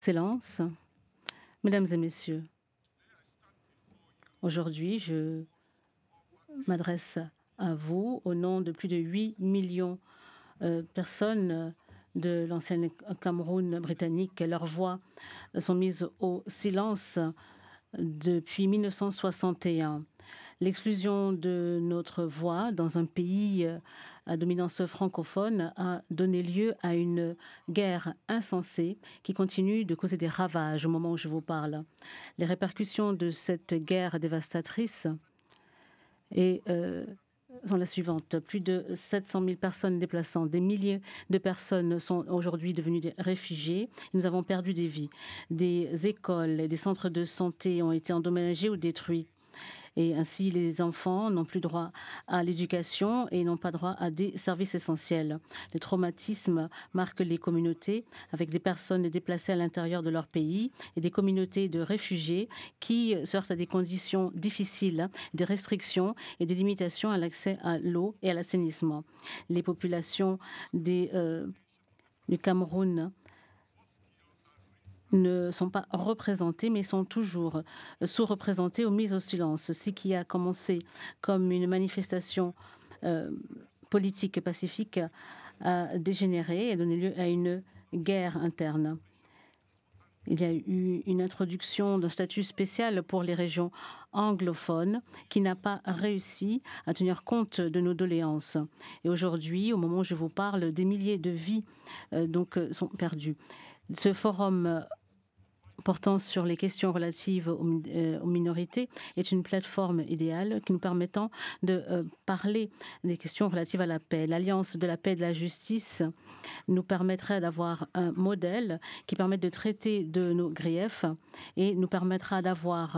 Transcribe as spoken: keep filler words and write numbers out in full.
Excellences, Mesdames et Messieurs, aujourd'hui, je m'adresse à vous au nom de plus de huit millions de personnes de l'ancienne Cameroun britannique. Leurs voix sont mises au silence depuis mille neuf cent soixante et un. L'exclusion de notre voix dans un pays à dominance francophone a donné lieu à une guerre insensée qui continue de causer des ravages au moment où je vous parle. Les répercussions de cette guerre dévastatrice et, euh, sont les suivantes. Plus de sept cent mille personnes déplaçant, des milliers de personnes sont aujourd'hui devenues des réfugiés. Nous avons perdu des vies. Des écoles et des centres de santé ont été endommagés ou détruits. Et ainsi, les enfants n'ont plus droit à l'éducation et n'ont pas droit à des services essentiels. Le traumatisme marque les communautés avec des personnes déplacées à l'intérieur de leur pays et des communautés de réfugiés qui se heurtent à des conditions difficiles, des restrictions et des limitations à l'accès à l'eau et à l'assainissement. Les populations des, euh, du Cameroun ne sont pas représentés, mais sont toujours sous-représentés ou mis au silence. Ce qui a commencé comme une manifestation euh, politique et pacifique a dégénéré et donné lieu à une guerre interne. Il y a eu une introduction d'un statut spécial pour les régions anglophones qui n'a pas réussi à tenir compte de nos doléances. Et aujourd'hui, au moment où je vous parle, des milliers de vies euh, donc, sont perdues. Ce forum portant sur les questions relatives aux, euh, aux minorités est une plateforme idéale qui nous permettant de euh, parler des questions relatives à la paix. L'Alliance de la paix et de la justice nous permettrait d'avoir un modèle qui permette de traiter de nos griefs et nous permettra d'avoir